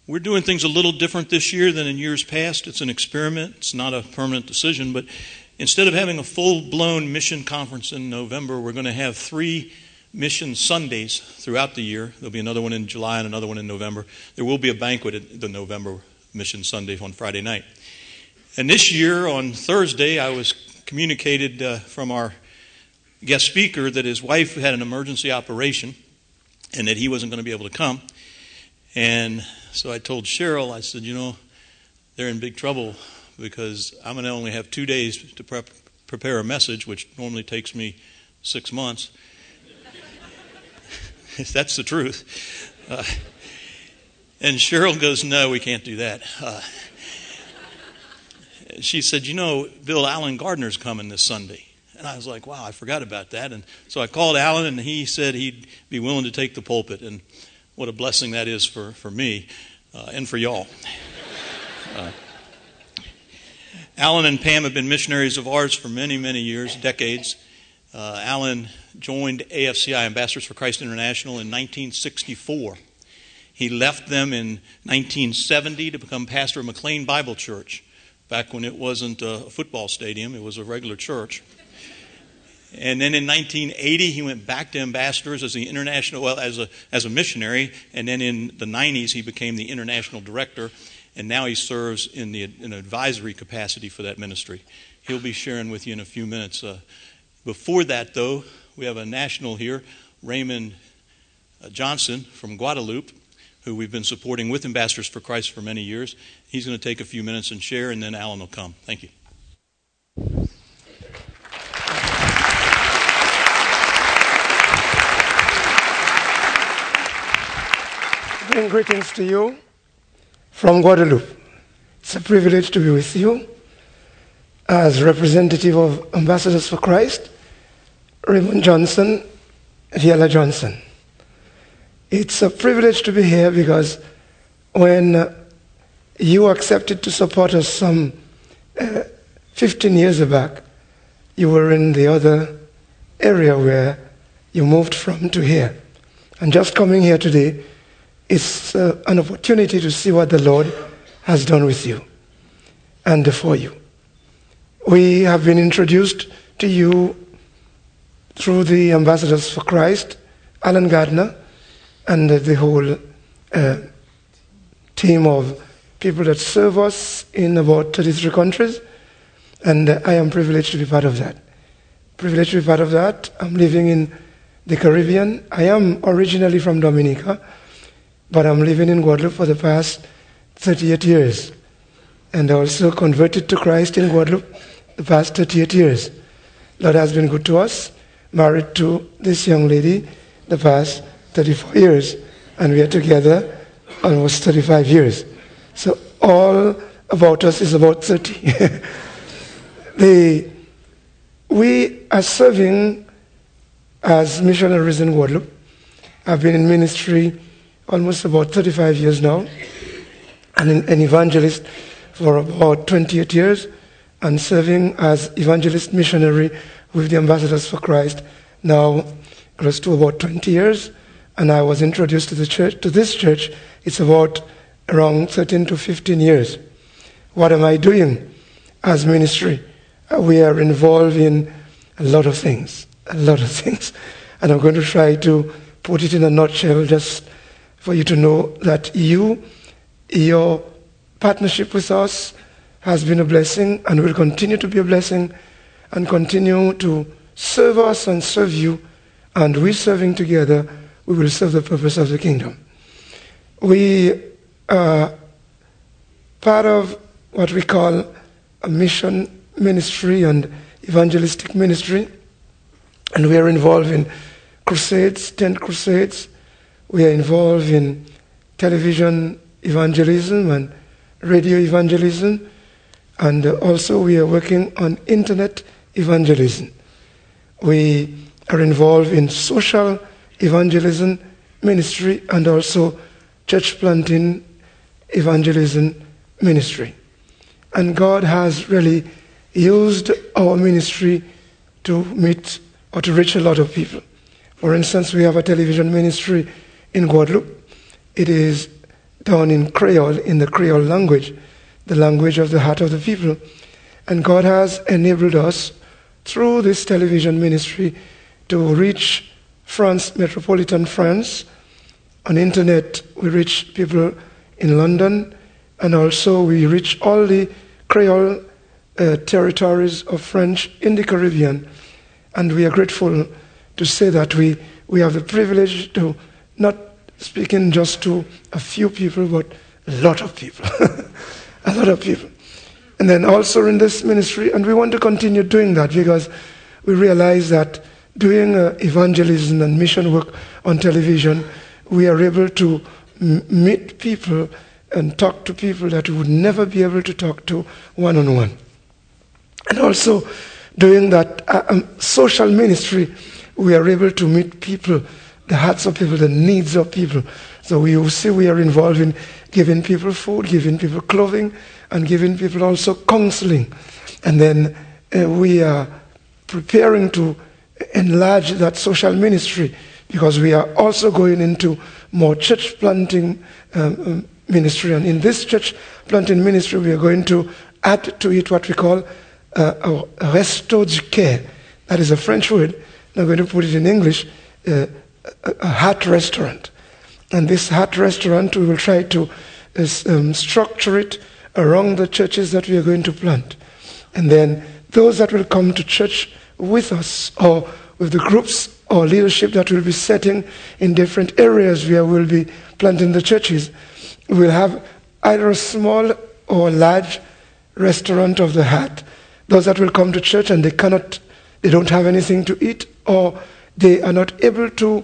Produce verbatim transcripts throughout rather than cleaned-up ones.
We're doing things a little different this year than in years past. It's an experiment. It's not a permanent decision. But instead of having a full-blown mission conference in November, we're going to have three mission Sundays throughout the year. There'll be another one in July and another one in November. There will be a banquet at the November mission Sunday on Friday night. And this year, on Thursday, I was communicated uh, from our guest speaker that his wife had an emergency operation and that he wasn't going to be able to come. And so I told Cheryl, I said, you know, they're in big trouble because I'm going to only have two days to prep, prepare a message, which normally takes me six months. That's the truth. Uh, and Cheryl goes, no, we can't do that. Uh, she said, you know, Bill, Alan Gardner's coming this Sunday. And I was like, wow, I forgot about that. And so I called Alan, and he said he'd be willing to take the pulpit. And what a blessing that is for, for me uh, and for y'all. Uh, Alan and Pam have been missionaries of ours for many, many years, decades. Uh, Alan joined A F C I, Ambassadors for Christ International, in nineteen sixty-four. He left them in nineteen seventy to become pastor of McLean Bible Church, back when it wasn't a football stadium, it was a regular church. And then in nineteen eighty, he went back to Ambassadors as the international, well, as a as a missionary. And then in the nineties, he became the international director. And now he serves in the in an advisory capacity for that ministry. He'll be sharing with you in a few minutes. Uh, before that, though, we have a national here, Raymond Johnson from Guadalupe, who we've been supporting with Ambassadors for Christ for many years. He's going to take a few minutes and share, and then Alan will come. Thank you. Bring greetings to you from Guadalupe. It's a privilege to be with you as representative of Ambassadors for Christ, Raymond Johnson, Viela Johnson. It's a privilege to be here because when uh, you accepted to support us some uh, fifteen years back, you were in the other area where you moved from to here. And just coming here today is uh, an opportunity to see what the Lord has done with you and for you. We have been introduced to you through the Ambassadors for Christ, Alan Gardner, and the whole uh, team of people that serve us in about thirty-three countries. And uh, I am privileged to be part of that. Privileged to be part of that. I'm living in the Caribbean. I am originally from Dominica, but I'm living in Guadeloupe for the past thirty-eight years. And also converted to Christ in Guadeloupe the past thirty-eight years. Lord has been good to us. Married to this young lady the past thirty-four years. And we are together almost thirty-five years. So all about us is about thirty. the, we are serving as missionaries in Guadeloupe. I've been in ministry almost about thirty-five years now, and an evangelist for about twenty-eight years, and serving as evangelist missionary with the Ambassadors for Christ now close to about twenty years. And I was introduced to the church, to this church, it's about around thirteen to fifteen years. What am I doing as ministry? We are involved in a lot of things, a lot of things. And I'm going to try to put it in a nutshell just for you to know that you, your partnership with us has been a blessing and will continue to be a blessing and continue to serve us and serve you. And we serving together, we will serve the purpose of the kingdom. We are part of what we call a mission ministry and evangelistic ministry. And we are involved in crusades, tent crusades. We are involved in television evangelism and radio evangelism. And also we are working on internet evangelism. We are involved in social evangelism ministry and also church planting evangelism ministry. And God has really used our ministry to meet or to reach a lot of people. For instance, we have a television ministry in Guadeloupe. It is done in Creole, in the Creole language, the language of the heart of the people. And God has enabled us through this television ministry to reach France, metropolitan France. On internet, we reach people in London, and also we reach all the Creole uh, territories of French in the Caribbean. And we are grateful to say that we, we have the privilege to not speaking just to a few people, but a lot of people. A lot of people. And then also in this ministry, and we want to continue doing that because we realize that doing uh, evangelism and mission work on television, we are able to m- meet people and talk to people that we would never be able to talk to one-on-one. And also doing that uh, um, social ministry, we are able to meet people, the hearts of people, the needs of people. So we will see we are involved in giving people food, giving people clothing, and giving people also counseling. And then uh, we are preparing to enlarge that social ministry because we are also going into more church planting um, ministry. And in this church planting ministry, we are going to add to it what we call uh, a resto du cœur. That is a French word. I'm going to put it in English, uh, a, a heart restaurant. And this heart restaurant, we will try to uh, um, structure it around the churches that we are going to plant. And then those that will come to church with us or with the groups or leadership that will be setting in different areas where we'll be planting the churches, we'll have either a small or large restaurant of the heart. Those that will come to church and they cannot, they don't have anything to eat, or they are not able to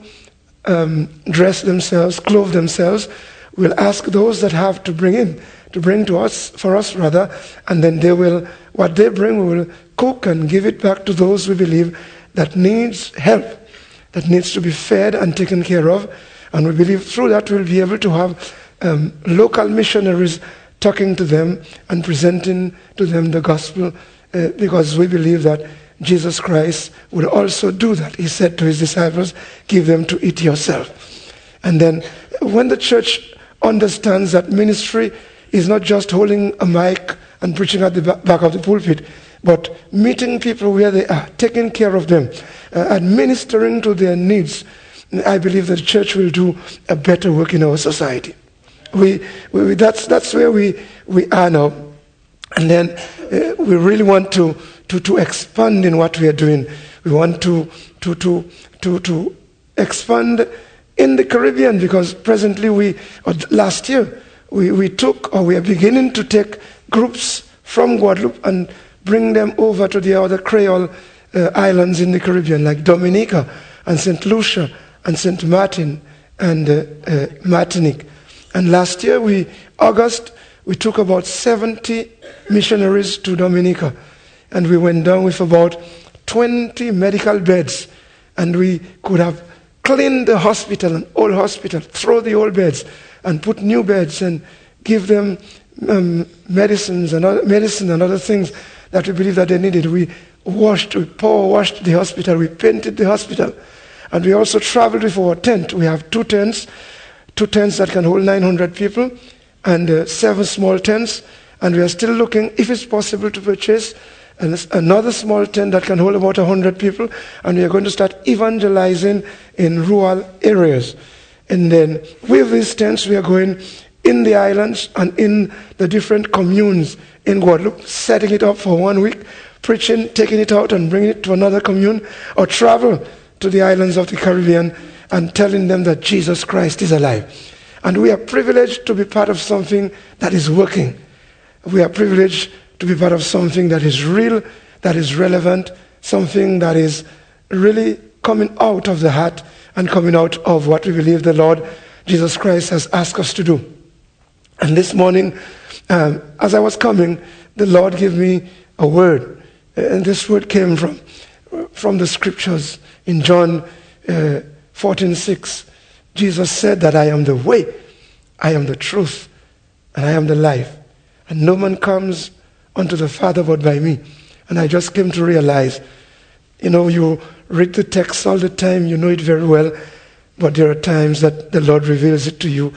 um, dress themselves, clothe themselves, we'll ask those that have to bring in, to bring to us, for us rather, and then they will, what they bring, we will cook and give it back to those we believe that needs help, that needs to be fed and taken care of. And we believe through that we'll be able to have um, local missionaries talking to them and presenting to them the gospel, uh, because we believe that Jesus Christ would also do that. He said to his disciples, give them to eat yourself. And then when the church understands that ministry is not just holding a mic and preaching at the back of the pulpit, but meeting people where they are, taking care of them, uh, administering to their needs, I believe that the church will do a better work in our society. We, we that's that's where we, we are now. And then uh, we really want to, to, to expand in what we are doing. We want to, to, to, to, to expand in the Caribbean, because presently we, or last year, we, we took, or we are beginning to take groups from Guadeloupe and bring them over to the other Creole uh, islands in the Caribbean, like Dominica and Saint Lucia and Saint Martin and uh, uh, Martinique. And last year, we August, we took about seventy missionaries to Dominica, and we went down with about twenty medical beds, and we could have cleaned the hospital, an old hospital, throw the old beds, and put new beds, and give them um, medicines and other, medicine and other things that we believe that they needed. We washed, we power washed the hospital, we painted the hospital, and we also traveled with our tent. We have two tents, two tents that can hold nine hundred people, and uh, seven small tents, and we are still looking if it's possible to purchase and another small tent that can hold about one hundred people, and we are going to start evangelizing in rural areas. And then with these tents, we are going in the islands and in the different communes in Guadeloupe, setting it up for one week, preaching, taking it out and bringing it to another commune, or travel to the islands of the Caribbean and telling them that Jesus Christ is alive. And we are privileged to be part of something that is working. We are privileged to be part of something that is real, that is relevant, something that is really coming out of the heart and coming out of what we believe the Lord Jesus Christ has asked us to do. And this morning, um, as I was coming, the Lord gave me a word. And this word came from, from the scriptures. In John uh, fourteen six, Jesus said that I am the way, I am the truth, and I am the life. And no man comes unto the Father but by me. And I just came to realize, you know, you read the text all the time, you know it very well, but there are times that the Lord reveals it to you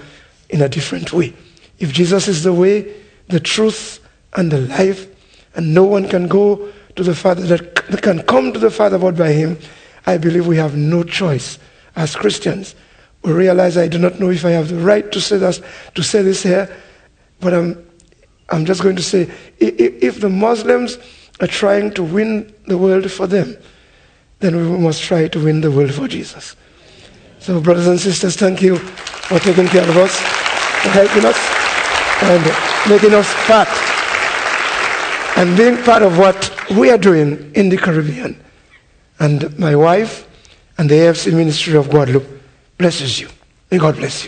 in a different way. If Jesus is the way, the truth, and the life, and no one can go to the Father, that can come to the Father but by him, I believe we have no choice as Christians. We realize I do not know if I have the right to say this, to say this here, but I'm, I'm just going to say, if, if the Muslims are trying to win the world for them, then we must try to win the world for Jesus. So brothers and sisters, thank you for taking care of us, for helping us, and making us part, and being part of what we are doing in the Caribbean. And my wife and the A F C Ministry of Guadeloupe blesses you. May God bless you.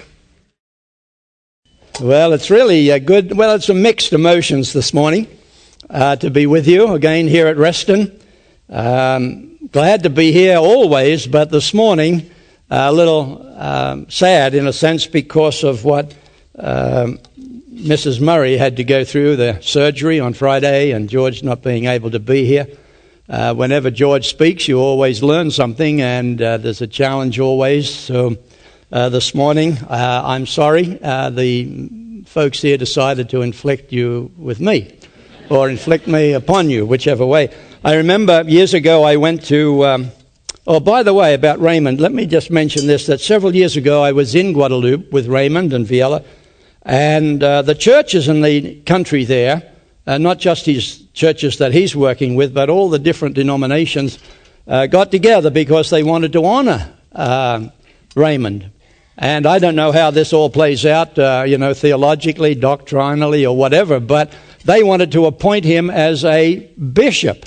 Well, it's really a good, well, it's a mixed emotions this morning uh, to be with you again here at Reston. Um, glad to be here always, but this morning a little um, sad in a sense because of what um, Missus Murray had to go through, the surgery on Friday, and George not being able to be here. Uh, whenever George speaks, you always learn something, and uh, there's a challenge always. So uh, this morning, uh, I'm sorry, uh, the folks here decided to inflict you with me, or inflict me upon you, whichever way. I remember years ago I went to, um, oh, by the way, about Raymond, let me just mention this, that several years ago I was in Guadeloupe with Raymond and Viella, and uh, the churches in the country there, uh, not just his churches that he's working with, but all the different denominations uh, got together because they wanted to honor uh, Raymond. And I don't know how this all plays out, uh, you know, theologically, doctrinally, or whatever, but they wanted to appoint him as a bishop.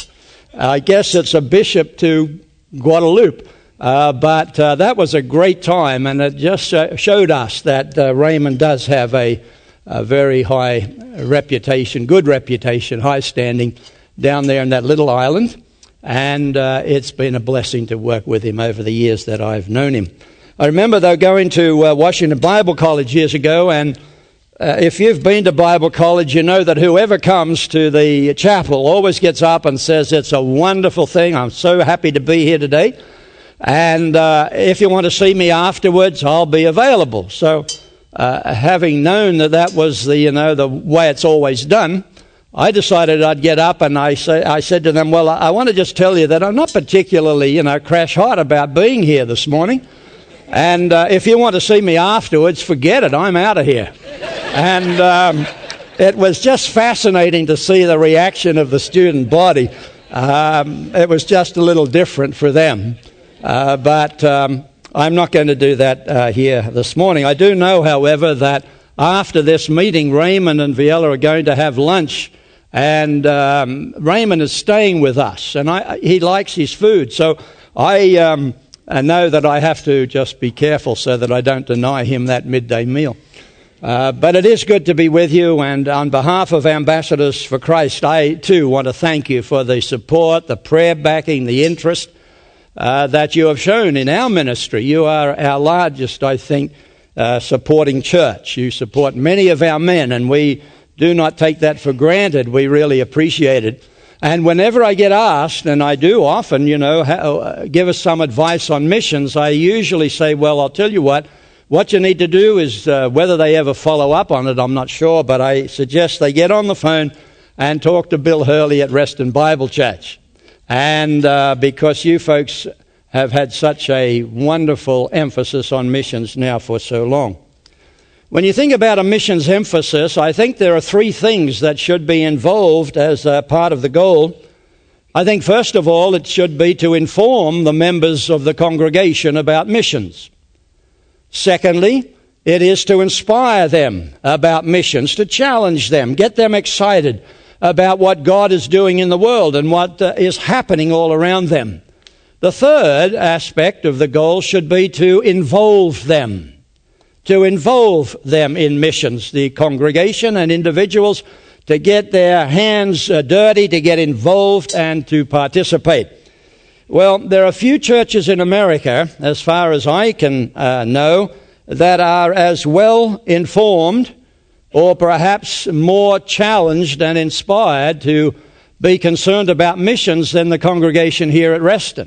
I guess it's a bishop to Guadeloupe. Uh, but uh, that was a great time, and it just uh, showed us that uh, Raymond does have a, a very high reputation, good reputation, high standing down there in that little island. And uh, it's been a blessing to work with him over the years that I've known him. I remember, though, going to uh, Washington Bible College years ago, and uh, if you've been to Bible college, you know that whoever comes to the chapel always gets up and says, "It's a wonderful thing. I'm so happy to be here today. And uh, if you want to see me afterwards, I'll be available." So uh, having known that that was the, you know, the way it's always done, I decided I'd get up, and I, say, I said to them, "Well, I, I want to just tell you that I'm not particularly, you know, crash hot about being here this morning. And uh, if you want to see me afterwards, forget it. I'm out of here." And um, it was just fascinating to see the reaction of the student body. Um, it was just a little different for them. Uh, but um, I'm not going to do that uh, here this morning. I do know, however, that after this meeting, Raymond and Viella are going to have lunch, and um, Raymond is staying with us, and I, he likes his food. So I, um, I know that I have to just be careful so that I don't deny him that midday meal. Uh, but it is good to be with you, and on behalf of Ambassadors for Christ, I too want to thank you for the support, the prayer backing, the interest Uh, that you have shown in our ministry. You are our largest, I think, uh, supporting church. You support many of our men, and we do not take that for granted. We really appreciate it. And whenever I get asked, and I do often, you know, how, uh, give us some advice on missions, I usually say, well, I'll tell you what, what you need to do is, uh, whether they ever follow up on it, I'm not sure, but I suggest they get on the phone and talk to Bill Hurley at Reston Bible Church. And uh, because you folks have had such a wonderful emphasis on missions now for so long. When you think about a missions emphasis, I think there are three things that should be involved as a part of the goal. I think, first of all, it should be to inform the members of the congregation about missions. Secondly, it is to inspire them about missions, to challenge them, get them excited about what God is doing in the world and what uh, is happening all around them. The third aspect of the goal should be to involve them, to involve them in missions, the congregation and individuals, to get their hands uh, dirty, to get involved and to participate. Well, there are few churches in America, as far as I can uh, know, that are as well informed or perhaps more challenged and inspired to be concerned about missions than the congregation here at Reston.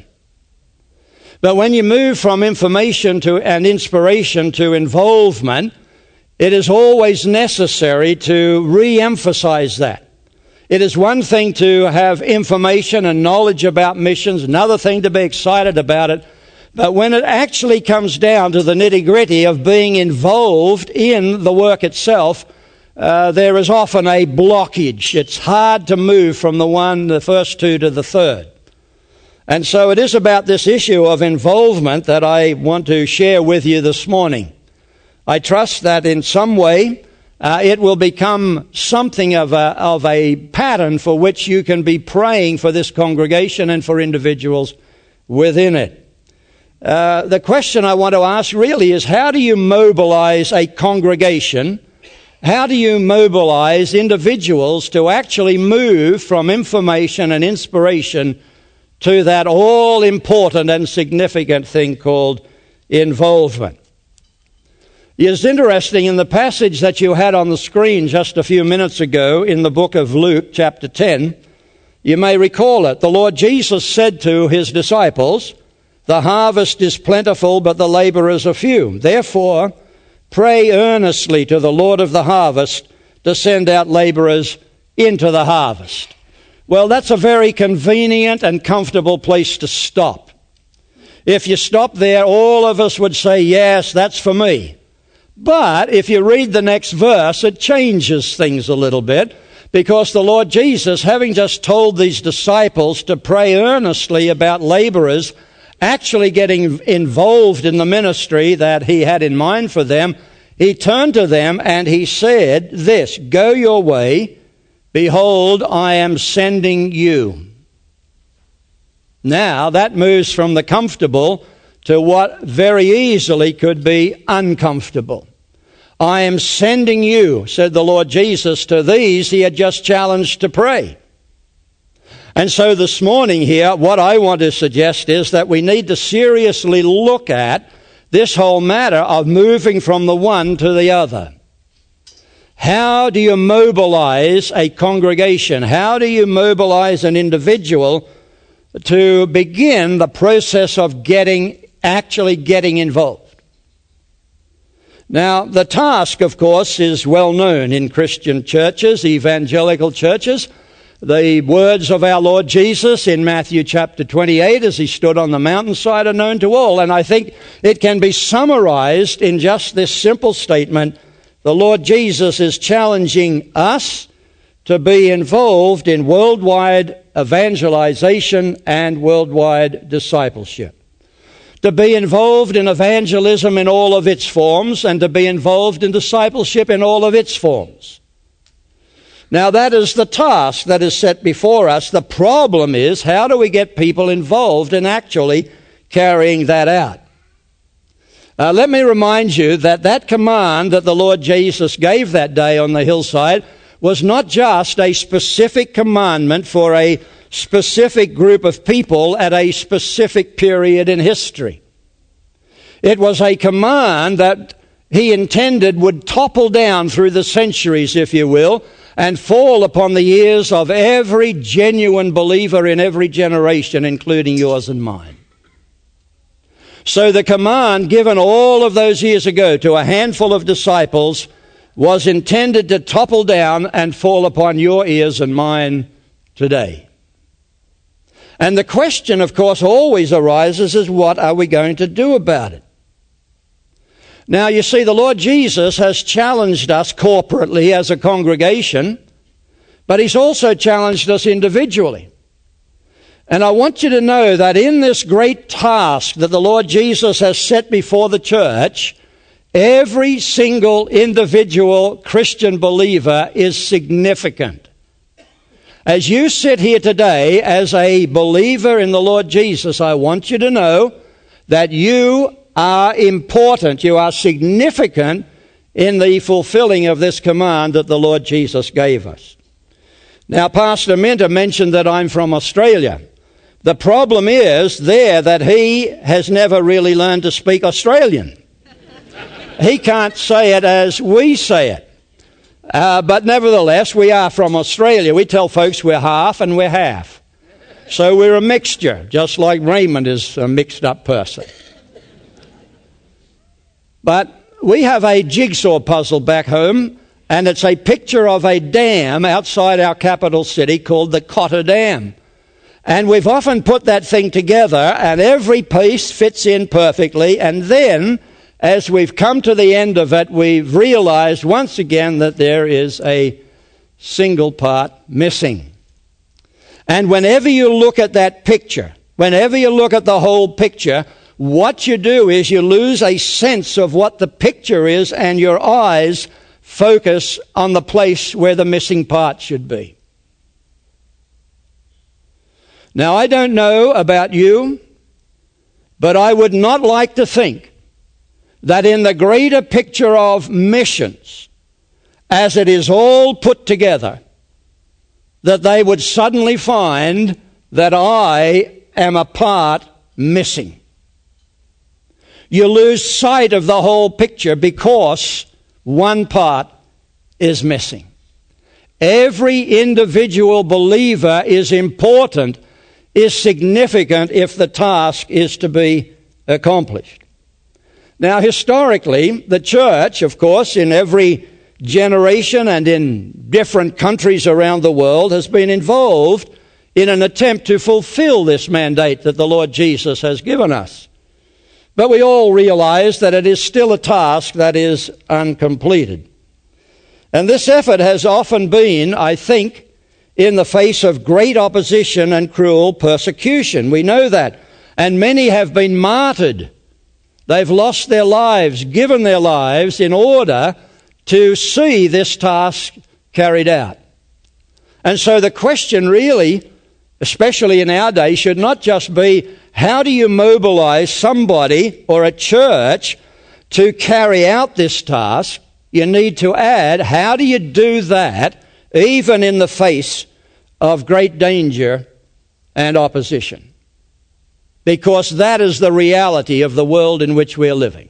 But when you move from information to and inspiration to involvement, It is always necessary to re-emphasize that. It is one thing to have information and knowledge about missions, another thing to be excited about it, but when it actually comes down to the nitty-gritty of being involved in the work itself, uh, there is often a blockage. It's hard to move from the one, the first two to the third. And so it is about this issue of involvement that I want to share with you this morning. I trust that in some way uh, it will become something of a, of a pattern for which you can be praying for this congregation and for individuals within it. Uh, the question I want to ask really is, how do you mobilize a congregation? How do you mobilize individuals to actually move from information and inspiration to that all-important and significant thing called involvement? It's interesting, in the passage that you had on the screen just a few minutes ago in the book of Luke, chapter ten, you may recall it. The Lord Jesus said to his disciples, "The harvest is plentiful, but the laborers are few. Therefore, pray earnestly to the Lord of the harvest to send out laborers into the harvest." Well, that's a very convenient and comfortable place to stop. If you stop there, all of us would say, yes, that's for me. But if you read the next verse, it changes things a little bit, because the Lord Jesus, having just told these disciples to pray earnestly about laborers actually getting involved in the ministry that he had in mind for them, he turned to them and he said this, "Go your way. Behold, I am sending you." Now, that moves from the comfortable to what very easily could be uncomfortable. "I am sending you," said the Lord Jesus to these he had just challenged to pray. And so this morning here, what I want to suggest is that we need to seriously look at this whole matter of moving from the one to the other. How do you mobilize a congregation? How do you mobilize an individual to begin the process of getting, actually getting involved? Now, the task, of course, is well known in Christian churches, evangelical churches. The words of our Lord Jesus in Matthew chapter twenty-eight as he stood on the mountainside are known to all. And I think it can be summarized in just this simple statement. The Lord Jesus is challenging us to be involved in worldwide evangelization and worldwide discipleship. To be involved in evangelism in all of its forms, and to be involved in discipleship in all of its forms. Now, that is the task that is set before us. The problem is, how do we get people involved in actually carrying that out? Uh, let me remind you that that command that the Lord Jesus gave that day on the hillside was not just a specific commandment for a specific group of people at a specific period in history. It was a command that he intended would topple down through the centuries, if you will, and fall upon the ears of every genuine believer in every generation, including yours and mine. So the command given all of those years ago to a handful of disciples was intended to topple down and fall upon your ears and mine today. And the question, of course, always arises is, what are we going to do about it? Now, you see, the Lord Jesus has challenged us corporately as a congregation, but he's also challenged us individually. And I want you to know that in this great task that the Lord Jesus has set before the church, every single individual Christian believer is significant. As you sit here today as a believer in the Lord Jesus, I want you to know that you are important. You are significant in the fulfilling of this command that the Lord Jesus gave us. Now, Pastor Minter mentioned that I'm from Australia. The problem is there that he has never really learned to speak Australian. He can't say it as we say it. Uh, but nevertheless, we are from Australia. We tell folks we're half and we're half. So we're a mixture, just like Raymond is a mixed up person. But we have a jigsaw puzzle back home, and it's a picture of a dam outside our capital city called the Cotter Dam. And we've often put that thing together, and every piece fits in perfectly, and then, as we've come to the end of it, we've realized once again that there is a single part missing. And whenever you look at that picture, whenever you look at the whole picture, what you do is you lose a sense of what the picture is, and your eyes focus on the place where the missing part should be. Now, I don't know about you, but I would not like to think that in the greater picture of missions, as it is all put together, that they would suddenly find that I am a part missing. You lose sight of the whole picture because one part is missing. Every individual believer is important, is significant if the task is to be accomplished. Now, historically, the church, of course, in every generation and in different countries around the world, has been involved in an attempt to fulfill this mandate that the Lord Jesus has given us. But we all realize that it is still a task that is uncompleted. And this effort has often been, I think, in the face of great opposition and cruel persecution. We know that. And many have been martyred. They've lost their lives, given their lives in order to see this task carried out. And so the question really, especially in our day, should not just be, how do you mobilize somebody or a church to carry out this task? You need to add, how do you do that even in the face of great danger and opposition? Because that is the reality of the world in which we are living.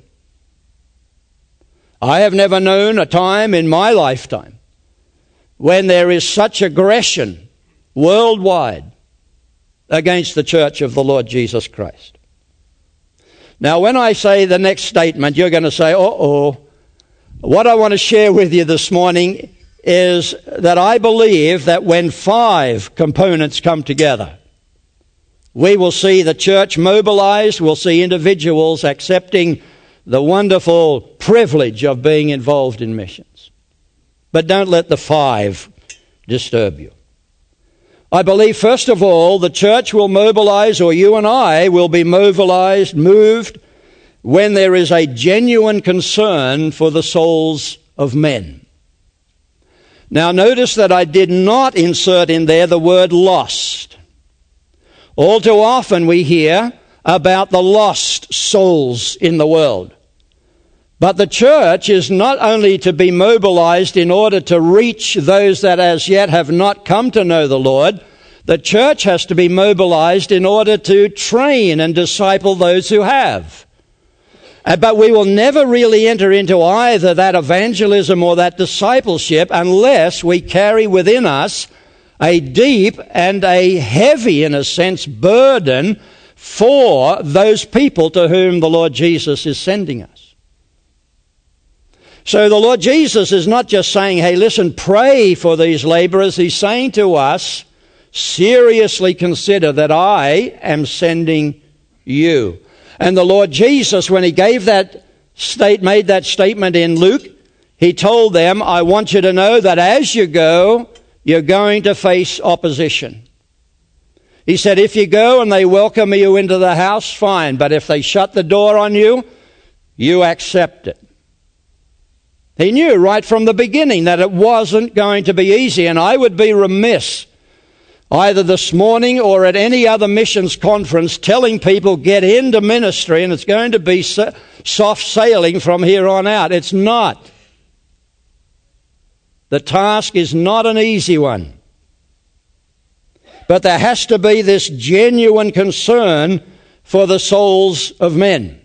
I have never known a time in my lifetime when there is such aggression worldwide against the church of the Lord Jesus Christ. Now, when I say the next statement, you're going to say, uh-oh. What I want to share with you this morning is that I believe that when five components come together, we will see the church mobilized, we'll see individuals accepting the wonderful privilege of being involved in missions. But don't let the five disturb you. I believe, first of all, the church will mobilize, or you and I will be mobilized, moved, when there is a genuine concern for the souls of men. Now, notice that I did not insert in there the word lost. All too often we hear about the lost souls in the world. But the church is not only to be mobilized in order to reach those that as yet have not come to know the Lord. The church has to be mobilized in order to train and disciple those who have. But we will never really enter into either that evangelism or that discipleship unless we carry within us a deep and a heavy, in a sense, burden for those people to whom the Lord Jesus is sending us. So the Lord Jesus is not just saying, hey, listen, pray for these laborers. He's saying to us, seriously consider that I am sending you. And the Lord Jesus, when he gave that state, made that statement in Luke, he told them, I want you to know that as you go, you're going to face opposition. He said, if you go and they welcome you into the house, fine. But if they shut the door on you, you accept it. He knew right from the beginning that it wasn't going to be easy. And I would be remiss either this morning or at any other missions conference telling people get into ministry and it's going to be soft sailing from here on out. It's not. The task is not an easy one. But there has to be this genuine concern for the souls of men.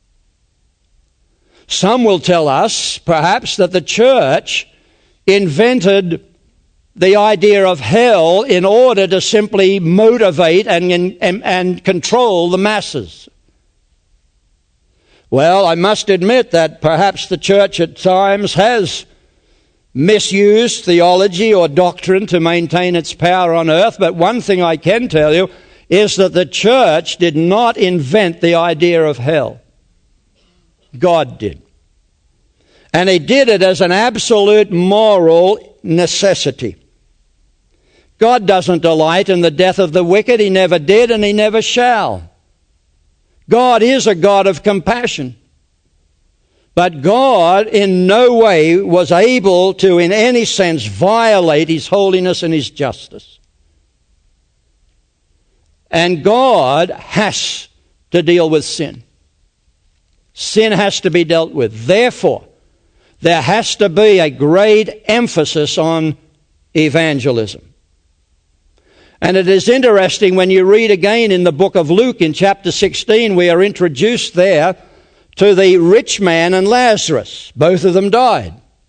Some will tell us, perhaps, that the church invented the idea of hell in order to simply motivate and, and, and control the masses. Well, I must admit that perhaps the church at times has misused theology or doctrine to maintain its power on earth, but one thing I can tell you is that the church did not invent the idea of hell. God did. And he did it as an absolute moral necessity. God doesn't delight in the death of the wicked. He never did and he never shall. God is a God of compassion. But God in no way was able to in any sense violate his holiness and his justice. And God has to deal with sin. Sin has to be dealt with. Therefore, there has to be a great emphasis on evangelism. And it is interesting when you read again in the book of Luke in chapter sixteen, we are introduced there to the rich man and Lazarus. Both of them died.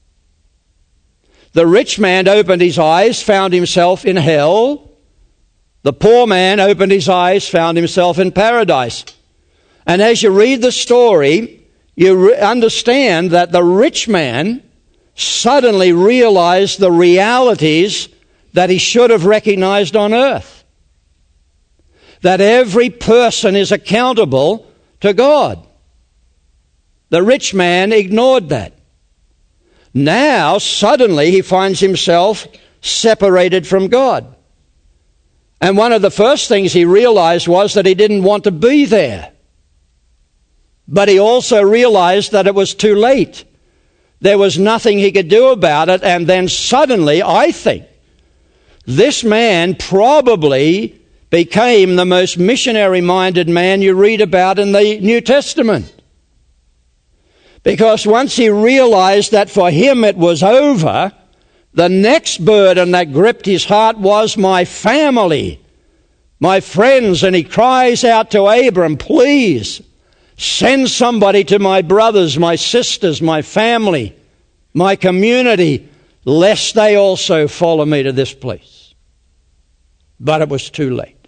The rich man opened his eyes, found himself in hell. The poor man opened his eyes, found himself in paradise. And as you read the story, you re- understand that the rich man suddenly realized the realities that he should have recognized on earth. That every person is accountable to God. The rich man ignored that. Now, suddenly, he finds himself separated from God. And one of the first things he realized was that he didn't want to be there. But he also realized that it was too late. There was nothing he could do about it. And then suddenly, I think, this man probably became the most missionary-minded man you read about in the New Testament. Because once he realized that for him it was over, the next burden that gripped his heart was my family, my friends. And he cries out to Abram, please, send somebody to my brothers, my sisters, my family, my community, lest they also follow me to this place. But it was too late.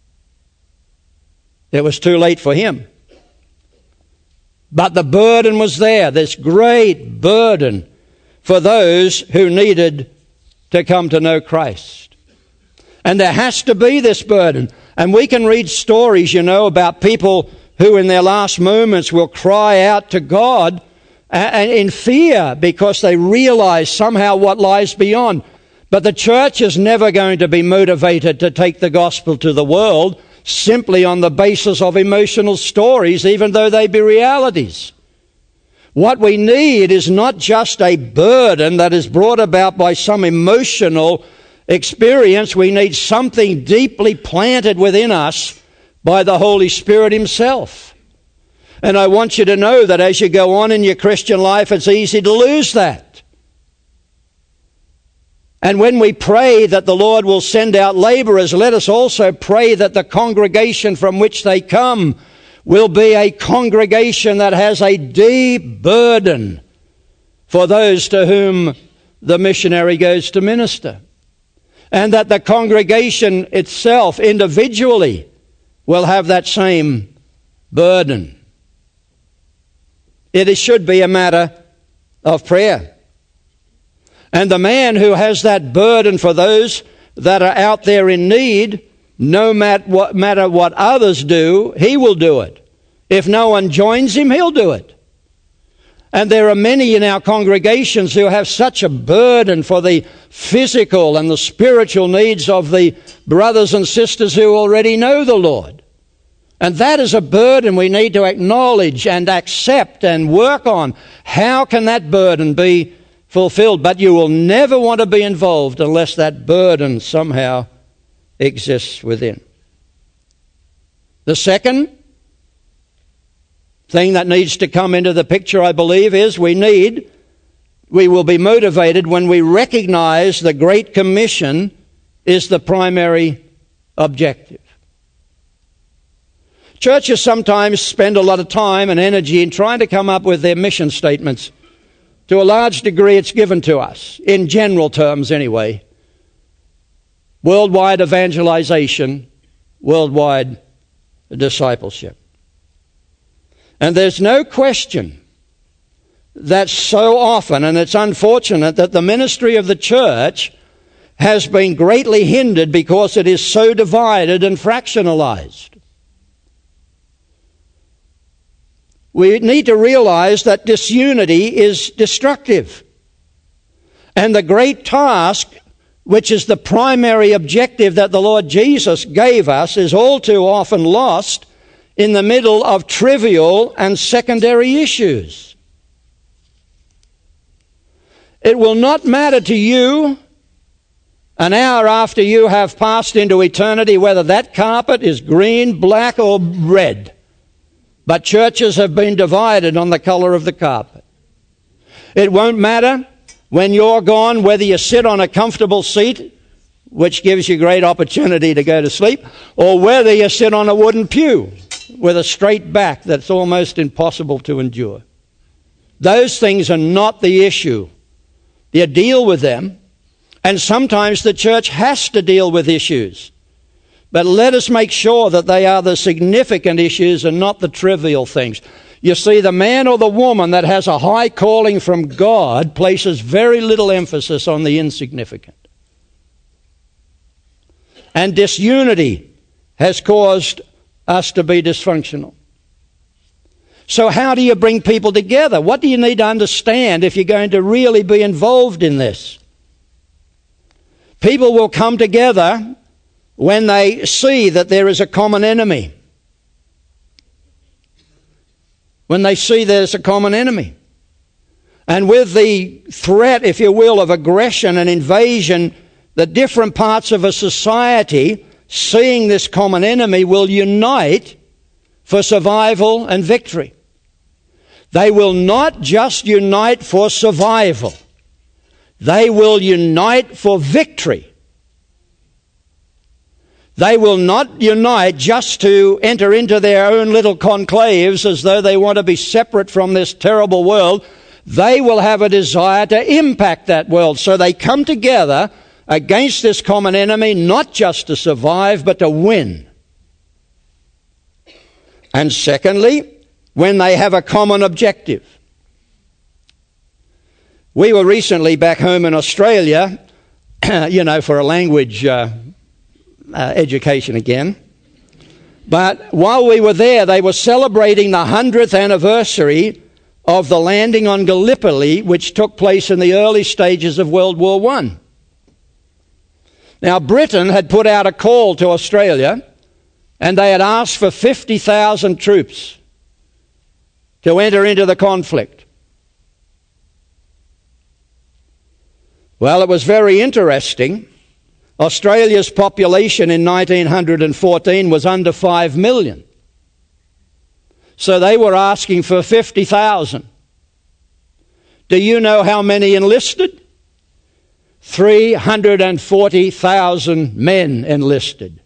It was too late for him. But the burden was there, this great burden for those who needed to come to know Christ. And there has to be this burden. And we can read stories, you know, about people who in their last moments will cry out to God and in fear because they realize somehow what lies beyond. But the church is never going to be motivated to take the gospel to the world simply on the basis of emotional stories, even though they be realities. What we need is not just a burden that is brought about by some emotional experience. We need something deeply planted within us by the Holy Spirit himself. And I want you to know that as you go on in your Christian life, it's easy to lose that. And when we pray that the Lord will send out laborers, let us also pray that the congregation from which they come will be a congregation that has a deep burden for those to whom the missionary goes to minister. And that the congregation itself individually will have that same burden. It should be a matter of prayer. And the man who has that burden for those that are out there in need, no matter what, matter what others do, he will do it. If no one joins him, he'll do it. And there are many in our congregations who have such a burden for the physical and the spiritual needs of the brothers and sisters who already know the Lord. And that is a burden we need to acknowledge and accept and work on. How can that burden be fulfilled? But you will never want to be involved unless that burden somehow exists within. The second thing that needs to come into the picture, I believe, is we need, we will be motivated when we recognize the Great Commission is the primary objective. Churches sometimes spend a lot of time and energy in trying to come up with their mission statements. To a large degree, it's given to us, in general terms anyway. Worldwide evangelization, worldwide discipleship. And there's no question that so often, and it's unfortunate, that the ministry of the church has been greatly hindered because it is so divided and fractionalized. We need to realize that disunity is destructive. And the great task, which is the primary objective that the Lord Jesus gave us, is all too often lost in the middle of trivial and secondary issues. It will not matter to you an hour after you have passed into eternity whether that carpet is green, black, or red. But churches have been divided on the color of the carpet. It won't matter when you're gone whether you sit on a comfortable seat, which gives you great opportunity to go to sleep, or whether you sit on a wooden pew with a straight back that's almost impossible to endure. Those things are not the issue. You deal with them, and sometimes the church has to deal with issues. But let us make sure that they are the significant issues and not the trivial things. You see, the man or the woman that has a high calling from God places very little emphasis on the insignificant. And disunity has caused us to be dysfunctional. So how do you bring people together? What do you need to understand if you're going to really be involved in this? People will come together when they see that there is a common enemy. When they see there's a common enemy. And with the threat, if you will, of aggression and invasion, the different parts of a society, seeing this common enemy, will unite for survival and victory. They will not just unite for survival. They will unite for victory. They will not unite just to enter into their own little conclaves as though they want to be separate from this terrible world. They will have a desire to impact that world. So they come together against this common enemy, not just to survive, but to win. And secondly, when they have a common objective. We were recently back home in Australia, you know, for a language uh, uh, education again. But while we were there, they were celebrating the hundredth anniversary of the landing on Gallipoli, which took place in the early stages of World War One. Now, Britain had put out a call to Australia, and they had asked for fifty thousand troops to enter into the conflict. Well, it was very interesting. Australia's population in nineteen fourteen was under five million. So they were asking for fifty thousand. Do you know how many enlisted? three hundred forty thousand men enlisted.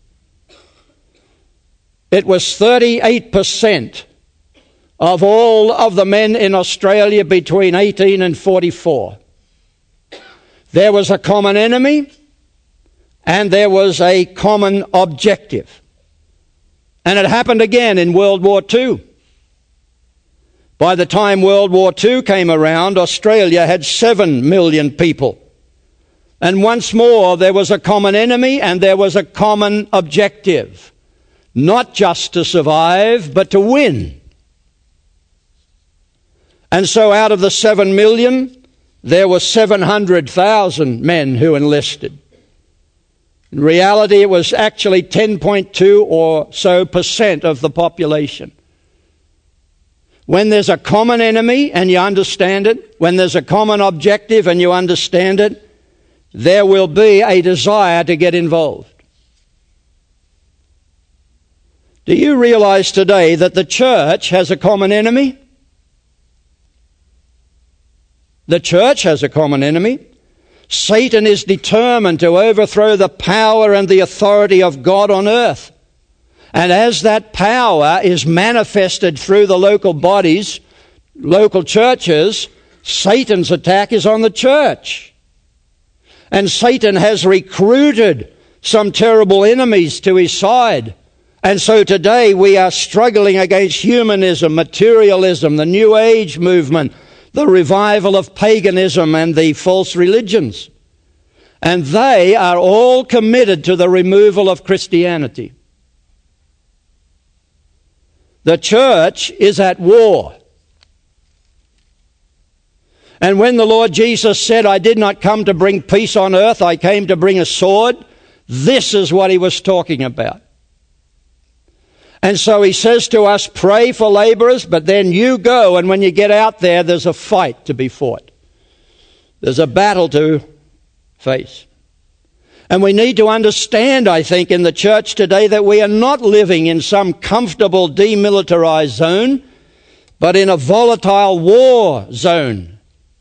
It was thirty-eight percent of all of the men in Australia between eighteen and forty-four. There was a common enemy and there was a common objective. And it happened again in World War Two. By the time World War Two came around, Australia had seven million people. And once more, there was a common enemy and there was a common objective. Not just to survive, but to win. And so out of the seven million, there were seven hundred thousand men who enlisted. In reality, it was actually ten point two or so percent of the population. When there's a common enemy and you understand it, when there's a common objective and you understand it, there will be a desire to get involved. Do you realize today that the church has a common enemy? The church has a common enemy. Satan is determined to overthrow the power and the authority of God on earth. And as that power is manifested through the local bodies, local churches, Satan's attack is on the church. And Satan has recruited some terrible enemies to his side. And so today we are struggling against humanism, materialism, the New Age movement, the revival of paganism and the false religions. And they are all committed to the removal of Christianity. The church is at war. And when the Lord Jesus said, I did not come to bring peace on earth, I came to bring a sword, this is what he was talking about. And so he says to us, pray for laborers, but then you go, and when you get out there, there's a fight to be fought. There's a battle to face. And we need to understand, I think, in the church today that we are not living in some comfortable demilitarized zone, but in a volatile war zone.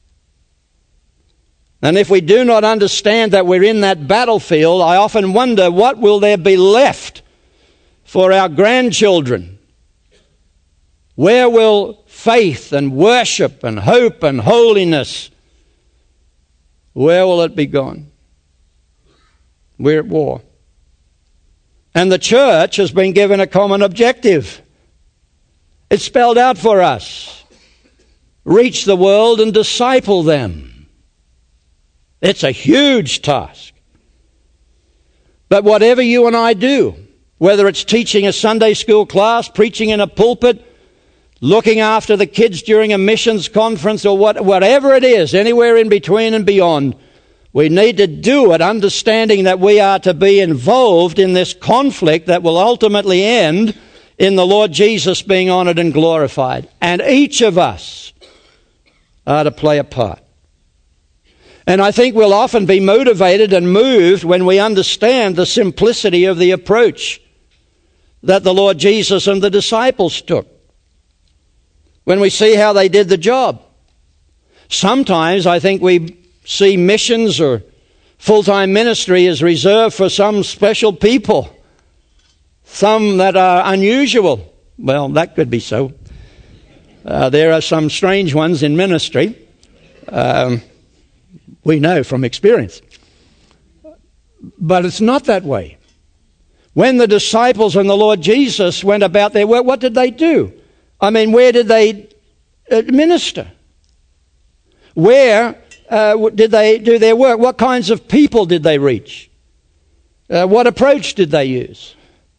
And if we do not understand that we're in that battlefield, I often wonder what will there be left for our grandchildren? Where will faith and worship and hope and holiness, where will it be gone? We're at war. And the church has been given a common objective. It's spelled out for us. Reach the world and disciple them. It's a huge task. But whatever you and I do, whether it's teaching a Sunday school class, preaching in a pulpit, looking after the kids during a missions conference, or what, whatever it is, anywhere in between and beyond, we need to do it understanding that we are to be involved in this conflict that will ultimately end in the Lord Jesus being honored and glorified. And each of us are to play a part. And I think we'll often be motivated and moved when we understand the simplicity of the approach that the Lord Jesus and the disciples took. When we see how they did the job. Sometimes I think we see missions or full-time ministry as reserved for some special people, some that are unusual. Well, that could be so. Uh, there are some strange ones in ministry. Um, we know from experience. But it's not that way. When the disciples and the Lord Jesus went about their work, what did they do? I mean, where did they minister? Where uh, did they do their work? What kinds of people did they reach? Uh, what approach did they use?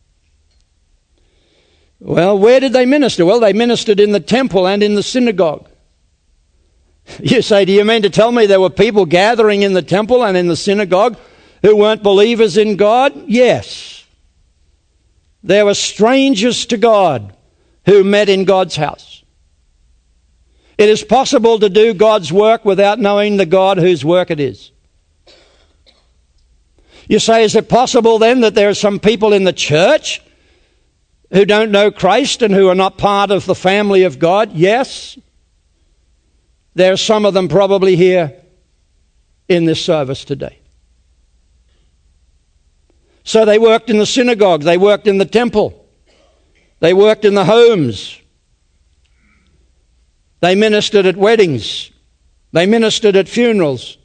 Well, where did they minister? Well, they ministered in the temple and in the synagogue. You say, do you mean to tell me there were people gathering in the temple and in the synagogue who weren't believers in God? Yes. There were strangers to God who met in God's house. It is possible to do God's work without knowing the God whose work it is. You say, is it possible then that there are some people in the church who don't know Christ and who are not part of the family of God? Yes. There are some of them probably here in this service today. So they worked in the synagogue, they worked in the temple, they worked in the homes, they ministered at weddings, they ministered at funerals.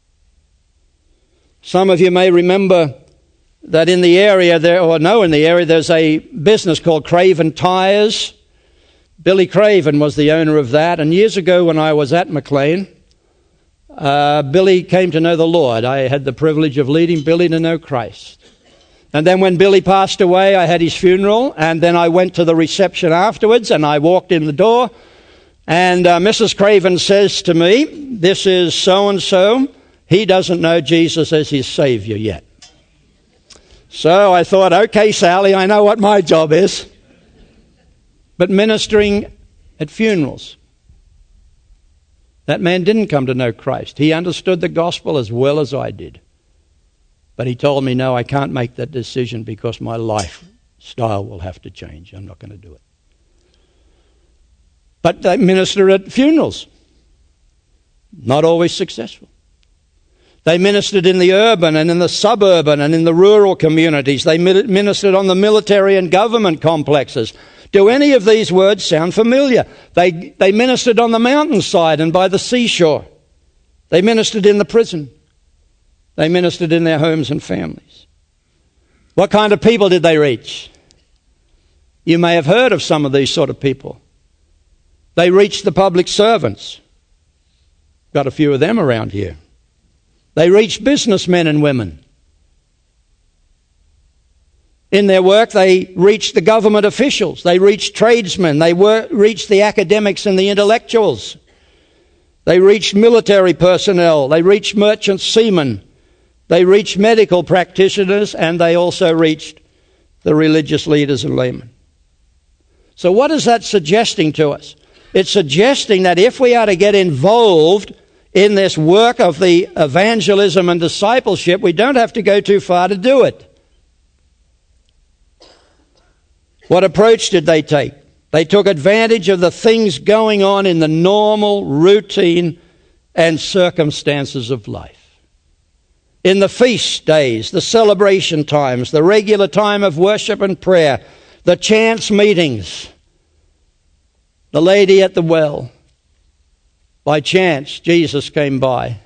Some of you may remember that in the area there, or know in the area, there's a business called Craven Tires. Billy Craven was the owner of that, and years ago when I was at McLean, uh, Billy came to know the Lord. I had the privilege of leading Billy to know Christ. And then when Billy passed away, I had his funeral, and then I went to the reception afterwards, and I walked in the door, and uh, Missus Craven says to me, this is so-and-so, he doesn't know Jesus as his Savior yet. So I thought, okay, Sally, I know what my job is. But ministering at funerals. That man didn't come to know Christ. He understood the gospel as well as I did. But he told me, no, I can't make that decision because my lifestyle will have to change. I'm not going to do it. But they minister at funerals. Not always successful. They ministered in the urban and in the suburban and in the rural communities. They ministered on the military and government complexes. Do any of these words sound familiar? They, they ministered on the mountainside and by the seashore. They ministered in the prison. They ministered in their homes and families. What kind of people did they reach? You may have heard of some of these sort of people. They reach the public servants. Got a few of them around here. They reach businessmen and women. In their work, they reach the government officials. They reach tradesmen. They work, reach the academics and the intellectuals. They reach military personnel. They reach merchant seamen. They reach medical practitioners, and they also reached the religious leaders and laymen. So what is that suggesting to us? It's suggesting that if we are to get involved in this work of the evangelism and discipleship, we don't have to go too far to do it. What approach did they take? They took advantage of the things going on in the normal, routine, and circumstances of life. In the feast days, the celebration times, the regular time of worship and prayer, the chance meetings, the lady at the well. By chance, Jesus came by.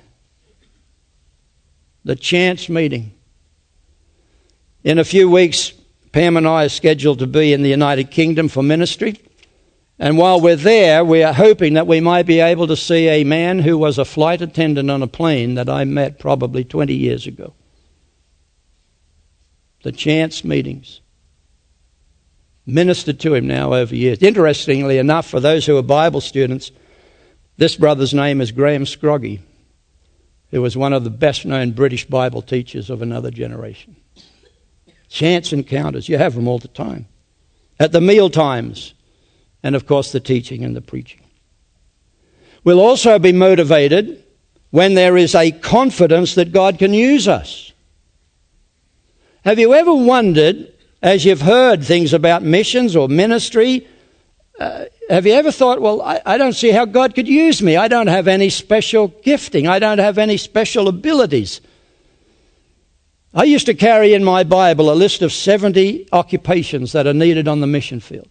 The chance meeting. In a few weeks, Pam and I are scheduled to be in the United Kingdom for ministry. And while we're there, we are hoping that we might be able to see a man who was a flight attendant on a plane that I met probably twenty years ago. The chance meetings. Ministered to him now over years. Interestingly enough, for those who are Bible students, this brother's name is Graham Scroggie, who was one of the best-known British Bible teachers of another generation. Chance encounters. You have them all the time. At the meal times. And, of course, the teaching and the preaching. We'll also be motivated when there is a confidence that God can use us. Have you ever wondered, as you've heard things about missions or ministry, uh, have you ever thought, well, I, I don't see how God could use me. I don't have any special gifting. I don't have any special abilities. I used to carry in my Bible a list of seventy occupations that are needed on the mission field.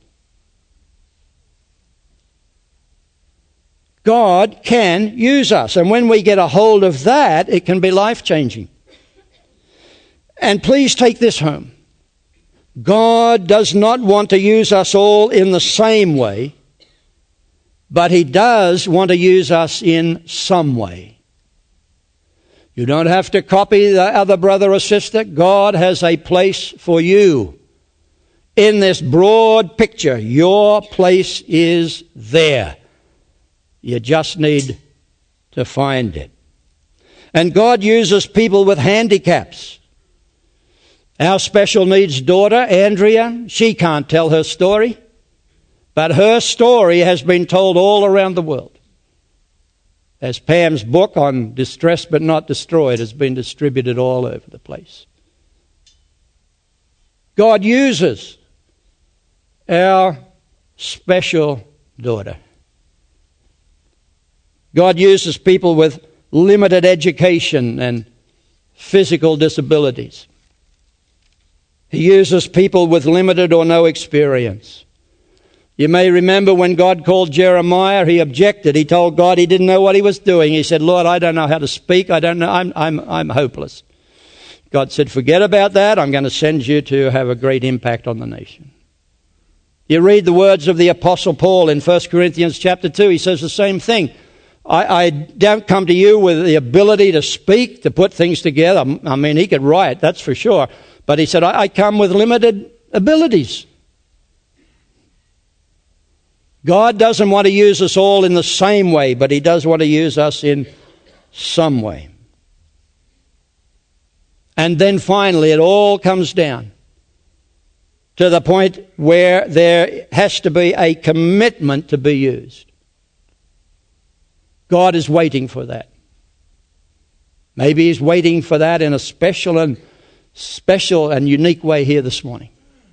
God can use us, and when we get a hold of that, it can be life-changing. And please take this home. God does not want to use us all in the same way, but He does want to use us in some way. You don't have to copy the other brother or sister. God has a place for you. In this broad picture, your place is there. You just need to find it. And God uses people with handicaps. Our special needs daughter, Andrea, she can't tell her story, but her story has been told all around the world. As Pam's book on Distressed but Not Destroyed has been distributed all over the place. God uses our special daughter. God uses people with limited education and physical disabilities. He uses people with limited or no experience. You may remember when God called Jeremiah, he objected. He told God he didn't know what he was doing. He said, Lord, I don't know how to speak. I don't know. I'm, I'm, I'm hopeless. God said, forget about that. I'm going to send you to have a great impact on the nation. You read the words of the Apostle Paul in First Corinthians chapter two. He says the same thing. I, I don't come to you with the ability to speak, to put things together. I mean, he could write, that's for sure. But he said, I, I come with limited abilities. God doesn't want to use us all in the same way, but He does want to use us in some way. And then finally, it all comes down to the point where there has to be a commitment to be used. God is waiting for that. Maybe He's waiting for that in a special and special and unique way here this morning.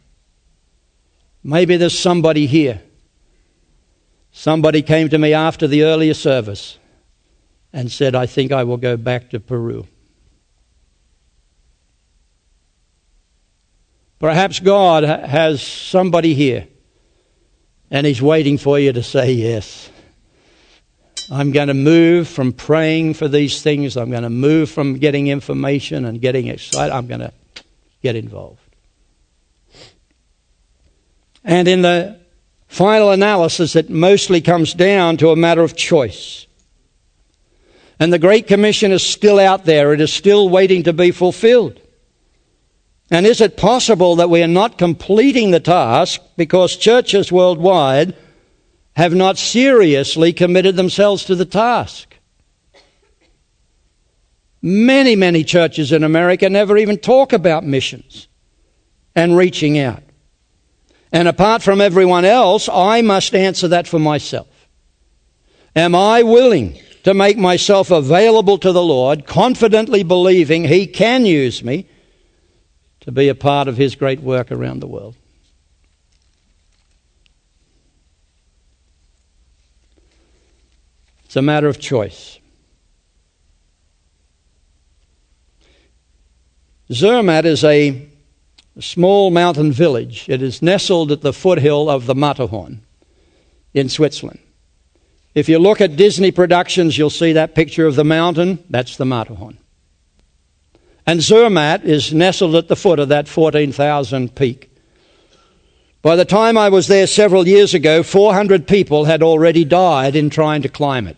Maybe there's somebody here. Somebody came to me after the earlier service and said, I think I will go back to Peru. Perhaps God has somebody here and He's waiting for you to say yes. I'm going to move from praying for these things. I'm going to move from getting information and getting excited. I'm going to get involved. And in the final analysis, it mostly comes down to a matter of choice. And the Great Commission is still out there. It is still waiting to be fulfilled. And is it possible that we are not completing the task because churches worldwide have not seriously committed themselves to the task? Many, many churches in America never even talk about missions and reaching out. And apart from everyone else, I must answer that for myself. Am I willing to make myself available to the Lord, confidently believing He can use me to be a part of His great work around the world? It's a matter of choice. Zermatt is a small mountain village. It is nestled at the foothill of the Matterhorn in Switzerland. If you look at Disney productions, you'll see that picture of the mountain. That's the Matterhorn. And Zermatt is nestled at the foot of that fourteen thousand peak. By the time I was there several years ago, four hundred people had already died in trying to climb it.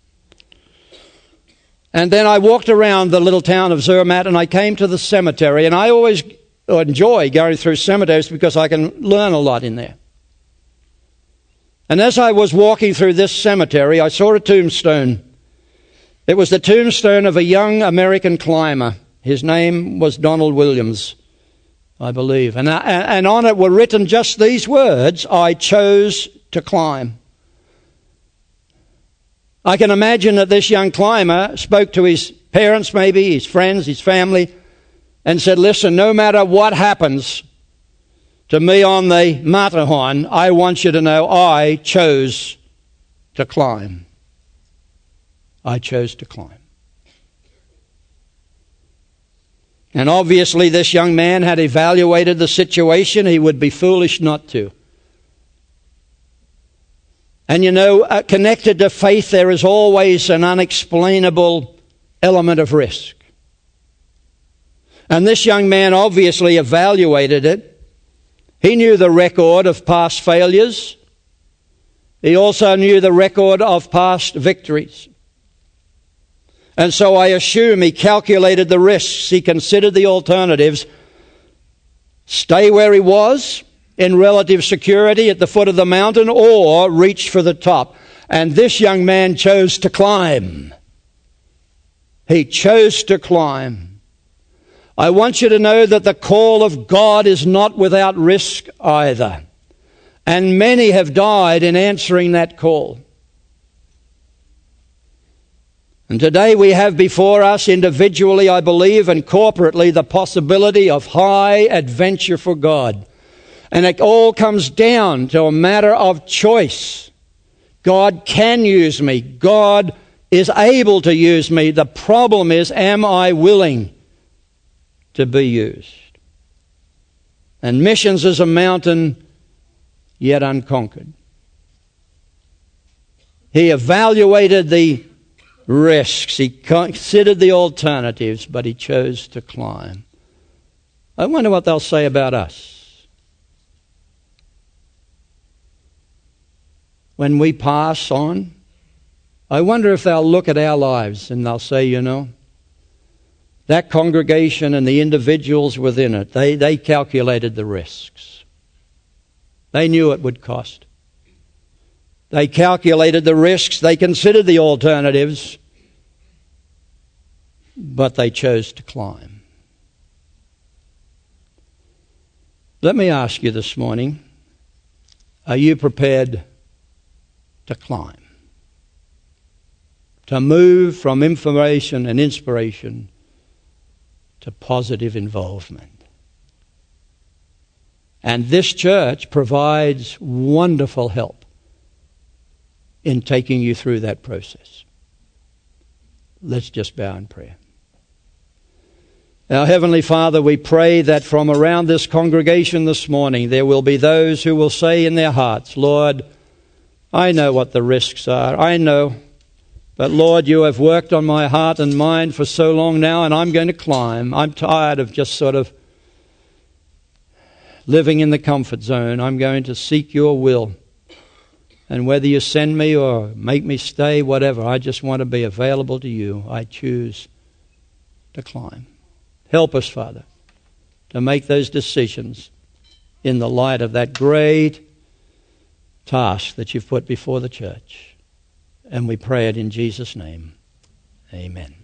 And then I walked around the little town of Zermatt and I came to the cemetery, and I always enjoy going through cemeteries because I can learn a lot in there. And as I was walking through this cemetery, I saw a tombstone. It was the tombstone of a young American climber. His name was Donald Williams, I believe. And, and on it were written just these words: I chose to climb. I can imagine that this young climber spoke to his parents, maybe, his friends, his family, and said, listen, no matter what happens to me on the Matterhorn, I want you to know I chose to climb. I chose to climb. And obviously this young man had evaluated the situation. He would be foolish not to. And you know, uh, connected to faith, there is always an unexplainable element of risk. And this young man obviously evaluated it. He knew the record of past failures. He also knew the record of past victories. And so I assume he calculated the risks. He considered the alternatives. Stay where he was in relative security at the foot of the mountain, or reach for the top. And this young man chose to climb. He chose to climb. I want you to know that the call of God is not without risk either. And many have died in answering that call. And today we have before us, individually, I believe, and corporately, the possibility of high adventure for God. And it all comes down to a matter of choice. God can use me. God is able to use me. The problem is, am I willing to be used? And missions is a mountain yet unconquered. He evaluated the risks. He considered the alternatives, but he chose to climb. I wonder what they'll say about us when we pass on. I wonder if they'll look at our lives and they'll say, you know, that congregation and the individuals within it, they, they calculated the risks. They knew it would cost. They calculated the risks. They considered the alternatives. But they chose to climb. Let me ask you this morning, are you prepared to climb? To move from information and inspiration to positive involvement. And this church provides wonderful help in taking you through that process. Let's just bow in prayer. Our Heavenly Father, we pray that from around this congregation this morning there will be those who will say in their hearts, Lord, I know what the risks are. I know. But Lord, you have worked on my heart and mind for so long now, and I'm going to climb. I'm tired of just sort of living in the comfort zone. I'm going to seek your will. And whether you send me or make me stay, whatever, I just want to be available to you. I choose to climb. Help us, Father, to make those decisions in the light of that great task that you've put before the church. And we pray it in Jesus' name. Amen.